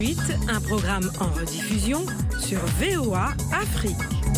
Un programme en rediffusion sur VOA Afrique.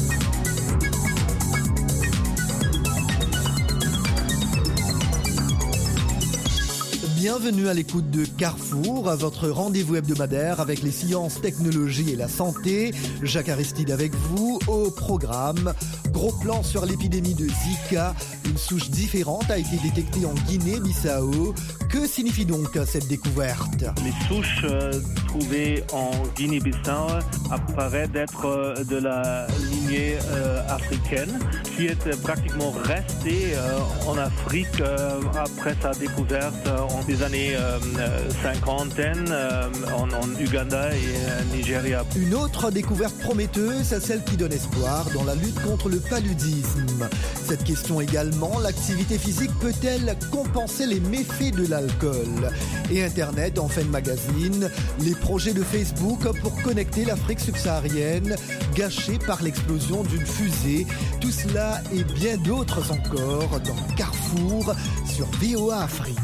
Bienvenue à l'écoute de Carrefour, à votre rendez-vous hebdomadaire avec les sciences, technologies et la santé. Jacques Aristide avec vous au programme. Gros plan sur l'épidémie de Zika. Une souche différente a été détectée en Guinée-Bissau. Que signifie donc cette découverte ? Les souches trouvées en Guinée-Bissau apparaissent d'être de la lignée africaine qui est pratiquement restée en Afrique après sa découverte en des années 50 en Uganda et Nigeria. Une autre découverte prometteuse, celle qui donne espoir dans la lutte contre le paludisme. Cette question également, l'activité physique peut-elle compenser les méfaits de l'alcool ? Et Internet en fin de magazine, les projets de Facebook pour connecter l'Afrique subsaharienne, gâchés par l'explosion d'une fusée. Tout cela et bien d'autres encore dans Carrefour sur VOA Afrique.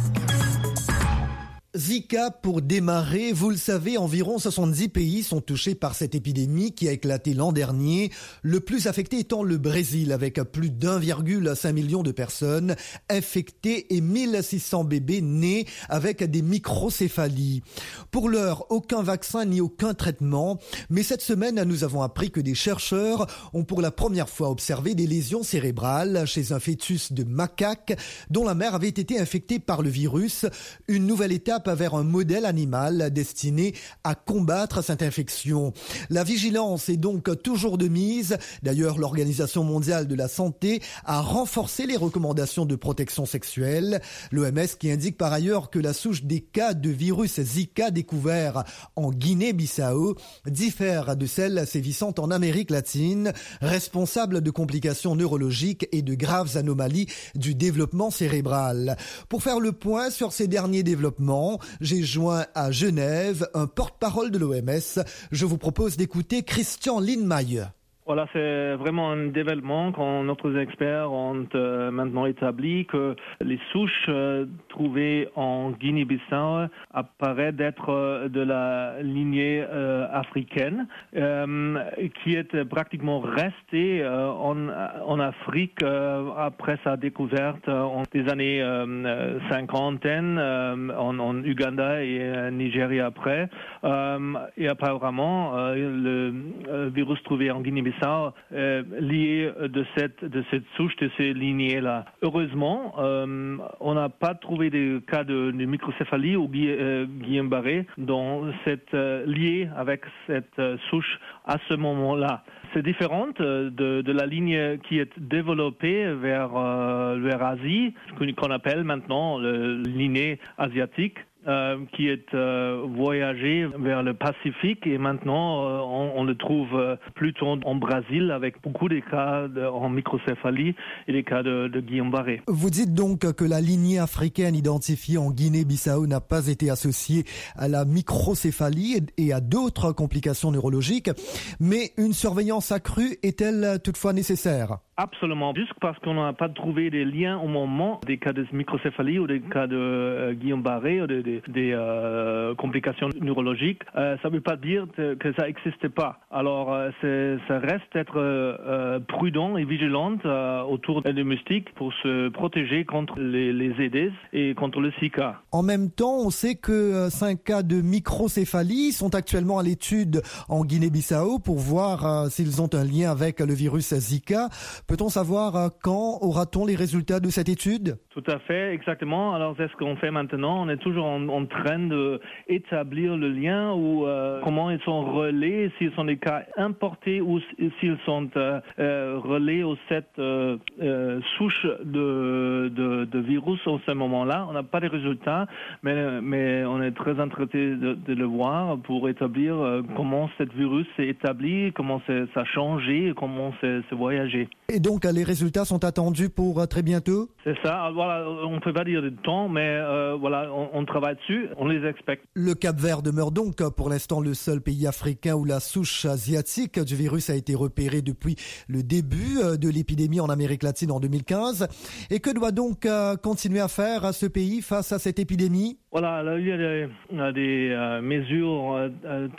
Zika, pour démarrer, vous le savez, environ 70 pays sont touchés par cette épidémie qui a éclaté l'an dernier, le plus affecté étant le Brésil avec plus d'1,5 million de personnes infectées et 1600 bébés nés avec des microcéphalies. Pour l'heure, aucun vaccin ni aucun traitement, mais cette semaine, nous avons appris que des chercheurs ont pour la première fois observé des lésions cérébrales chez un fœtus de macaque dont la mère avait été infectée par le virus, une nouvelle étape vers un modèle animal destiné à combattre cette infection. La vigilance est donc toujours de mise. D'ailleurs, l'Organisation mondiale de la santé a renforcé les recommandations de protection sexuelle. L'OMS qui indique par ailleurs que la souche des cas de virus Zika découvert en Guinée-Bissau diffère de celle sévissant en Amérique latine, responsable de complications neurologiques et de graves anomalies du développement cérébral. Pour faire le point sur ces derniers développements, j'ai joint à Genève un porte-parole de l'OMS. Je vous propose d'écouter Christian Lindmeier. Voilà, c'est vraiment un développement quand notre experts ont maintenant établi que les souches trouvées en Guinée-Bissau apparaissent d'être de la lignée africaine qui est pratiquement restée en Afrique après sa découverte en des années 50 en Uganda et Nigeria après. Et apparemment, le virus trouvé en Guinée-Bissau lié de cette souche, de ces lignées-là. Heureusement, on n'a pas trouvé de cas de microcéphalie ou Guillain-Barré lié avec cette souche à ce moment-là. C'est différent de la ligne qui est développée vers l'Asie, qu'on appelle maintenant la lignée asiatique. Qui est voyagé vers le Pacifique et maintenant on le trouve plutôt en Brésil avec beaucoup de cas en microcéphalie et des cas de Guillain-Barré. Vous dites donc que la lignée africaine identifiée en Guinée-Bissau n'a pas été associée à la microcéphalie et à d'autres complications neurologiques, mais une surveillance accrue est-elle toutefois nécessaire ? Absolument. Juste parce qu'on n'a pas trouvé des liens au moment des cas de microcéphalie ou des cas de Guillain-Barré ou des complications neurologiques, ça ne veut pas dire que ça n'existe pas. Alors, ça reste être prudent et vigilant autour des moustiques pour se protéger contre les Aedes et contre le Zika. En même temps, on sait que 5 cas de microcéphalie sont actuellement à l'étude en Guinée-Bissau pour voir s'ils ont un lien avec le virus Zika. Peut-on savoir quand aura-t-on les résultats de cette étude ? Tout à fait, exactement. Alors, c'est ce qu'on fait maintenant. On est toujours en train d'établir le lien ou comment ils sont relais, s'ils sont des cas importés ou s'ils sont relais aux cette souche de virus en ce moment-là. On n'a pas de résultats, mais on est très intéressé de le voir pour établir comment ce virus s'est établi, comment ça a changé, comment c'est voyagé. Et Et donc, les résultats sont attendus pour très bientôt? C'est ça. Voilà, on ne peut pas dire de temps, mais voilà, on travaille dessus, on les expecte. Le Cap-Vert demeure donc pour l'instant le seul pays africain où la souche asiatique du virus a été repérée depuis le début de l'épidémie en Amérique latine en 2015. Et que doit donc continuer à faire ce pays face à cette épidémie? Voilà, là, il y a des mesures